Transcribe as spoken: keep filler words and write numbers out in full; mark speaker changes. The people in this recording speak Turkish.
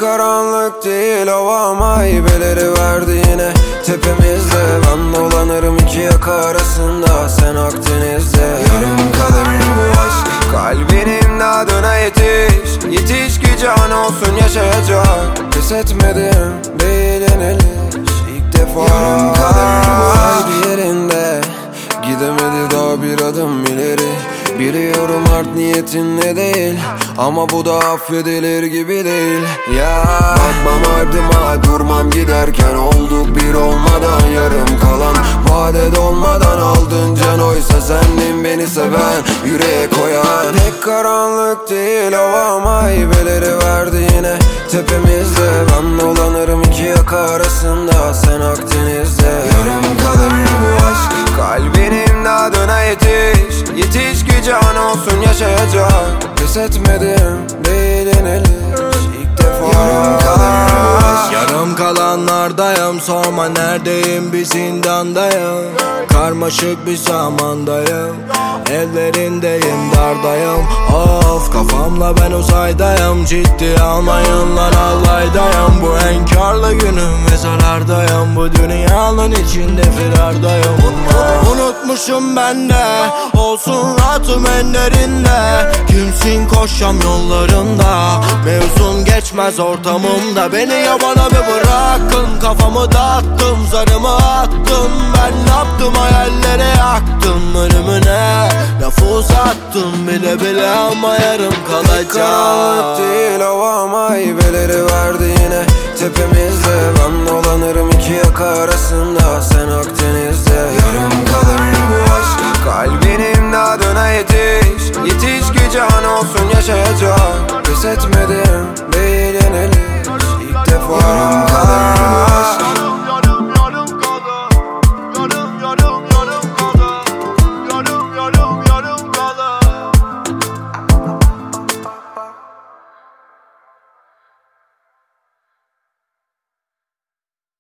Speaker 1: karanlık değil hava ama hibeleri verdi yine tepemizde. Ben dolanırım iki yaka arasında, sen Akdeniz'de. Yarım kalır bu aşk, kalbin imdadına yetiş. Yetiş ki can olsun yaşayacak. Pes etmedim değil yeniliş, ilk defa. Yarım kalır bu aşk yerinde, gidemedi daha bir adım ileri. Biliyorum art niyetin ne değil, ama bu da affedilir gibi değil. Ya bakmam ardıma, durmam giderken, olduk bir olmadan. Yarım kalan vade dolmadan, aldın can oysa sendin beni seven, yüreğe koyan. Pek karanlık değil hava ama hibeleri verdi yine tepemizde. Ben dolanırım iki yaka arasında, sen Akdeniz'de. Yarım kalır bu aşk, kalbin imdadına yetiş. Yetiş ki can olsun yaşayacak. Pes etmedim değil yeniliş, ilk defa. Yarım kalır bu aşk.
Speaker 2: Yarım kalanlardayım, sorma neredeyim, bir zindandayım. Karmaşık bir zamandayım, ellerindeyim, dardayım. Of, kafamla ben uzaydayım, ciddi almayın lan allaydayım. Bu enkarlı günüm mezarlardayım, bu dünyanın içinde firardayım. Unutmuşum ben de, olsun rahatım enlerinde. Kimsin koşam yollarında, mevzun geçmez ortamımda. Beni yabana bir bırakın, kafamı dağıttım, zarımı attım. Ben ne yaptım, hayallere yaktım ölümüne. Lafı uzattım bile bile ama yarım kalacak.
Speaker 1: Karanlık değil hava ama hibeleri verdi yine tepemizde. Ben dolanırım iki yaka arasında, sen Akdeniz'de. Yarım kalır bu aşk, kalbin imdadına yetiş. Yetiş ki can olsun yaşayacak. Pes etmedim değil yeniliş, ilk defa.